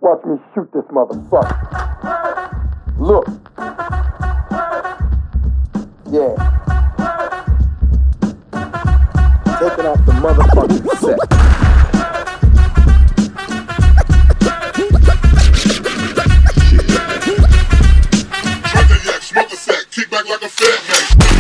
Watch me shoot this motherfucker. Look. Yeah. Taking off the motherfucking set. Smoke a sack, kick back like a fat man.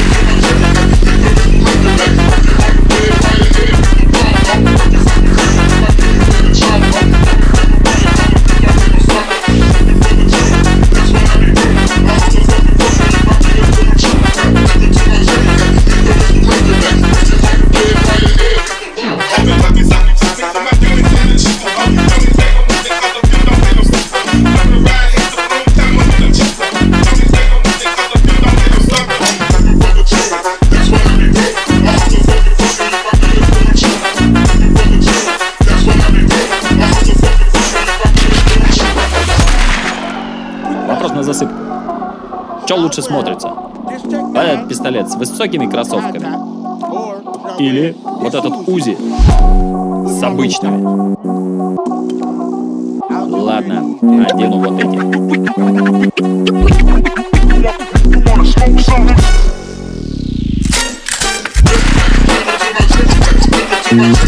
Вопрос на засыпку. Что лучше смотрится? Этот пистолет с высокими кроссовками или вот этот УЗИ с обычными? Ладно, одену вот эти.